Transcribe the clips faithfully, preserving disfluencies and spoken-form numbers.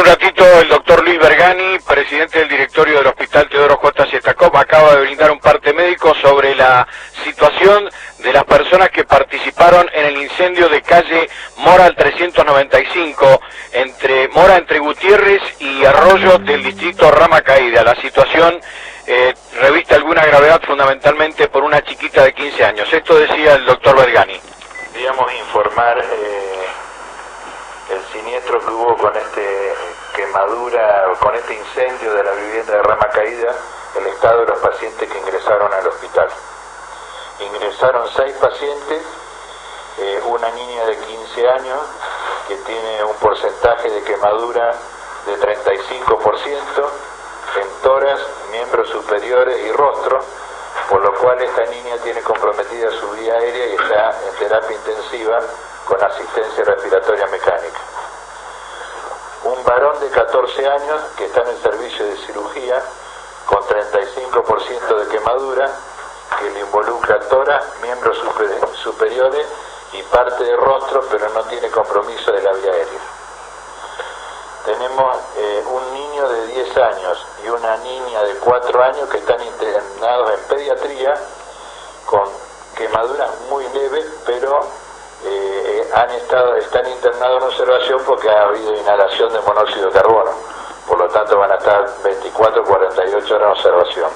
un ratito el doctor Luis Vergani, presidente del directorio del Hospital Teodoro J. Siestakov, acaba de brindar un parte médico sobre la situación de las personas que participaron en el incendio de calle Mora al trescientos noventa y cinco, entre Mora entre Gutiérrez y Arroyo del distrito Rama Caída. La situación eh, reviste alguna gravedad fundamentalmente por una chiquita de quince años. Esto decía el doctor Vergani. Queríamos informar eh, el siniestro que hubo con este quemadura, con este incendio de la vivienda de Rama Caída, el estado de los pacientes que ingresaron al hospital. Ingresaron seis pacientes, eh, una niña de quince años que tiene un porcentaje de quemadura de treinta y cinco por ciento en tórax, miembros superiores y rostro, por lo cual esta niña tiene comprometida su vía aérea y está en terapia intensiva con asistencia respiratoria mecánica. Un varón de catorce años que está en el servicio de cirugía con treinta y cinco por ciento de quemadura, que le involucra tórax, miembros super, superiores y parte de rostro, pero no tiene compromiso de la vía aérea. Tenemos eh, un niño de diez años y una niña de cuatro años que están internados en pediatría con quemaduras muy leves, pero eh, han estado, están internados en observación porque ha habido inhalación de monóxido de carbono. Por lo tanto van a estar veinticuatro a cuarenta y ocho horas en observación.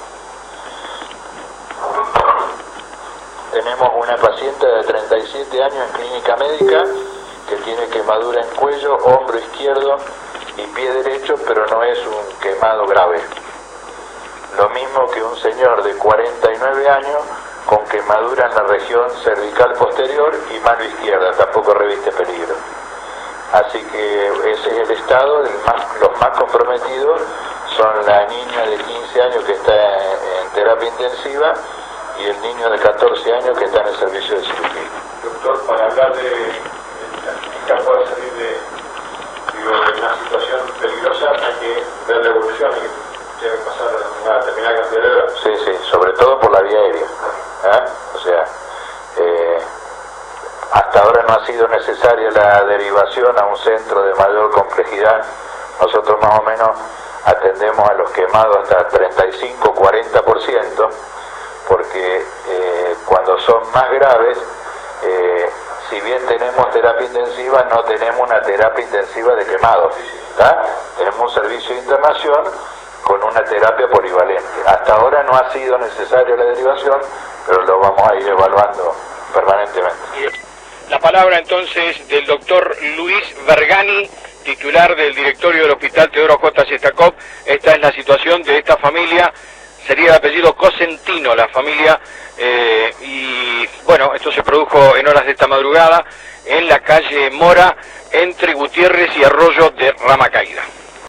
Tenemos una paciente de treinta y siete años en clínica médica que tiene quemadura en cuello, hombro izquierdo y pie derecho, pero no es un quemado grave. Lo mismo que un señor de cuarenta y nueve años con quemadura en la región cervical posterior y mano izquierda, tampoco reviste peligro. Así que ese es el estado. El más, los más comprometidos son la niña de quince años que está en, en terapia intensiva y el niño de catorce años que está en el servicio de cirugía. Doctor, para hablar de, de la caso de salir de, digo, de una situación peligrosa, hay que ver la evolución y tiene que pasar una determinada cantidad de horas. Sí, sí, sobre todo por la vía aérea. ¿Eh? O sea, eh, hasta ahora no ha sido necesaria la derivación a un centro de mayor complejidad. Nosotros más o menos atendemos a los quemados hasta treinta y cinco a cuarenta por ciento, porque eh, cuando son más graves, eh, si bien tenemos terapia intensiva, no tenemos una terapia intensiva de quemados. ¿Tá? Tenemos un servicio de internación con una terapia polivalente. Hasta ahora no ha sido necesaria la derivación, pero lo vamos a ir evaluando permanentemente. La palabra entonces del doctor Luis Vergani, titular del directorio del Hospital Teodoro J. Siestakov. Esta es la situación de esta familia, sería de apellido Cosentino la familia, eh, y bueno, esto se produjo en horas de esta madrugada en la calle Mora entre Gutiérrez y Arroyo de Rama Caída.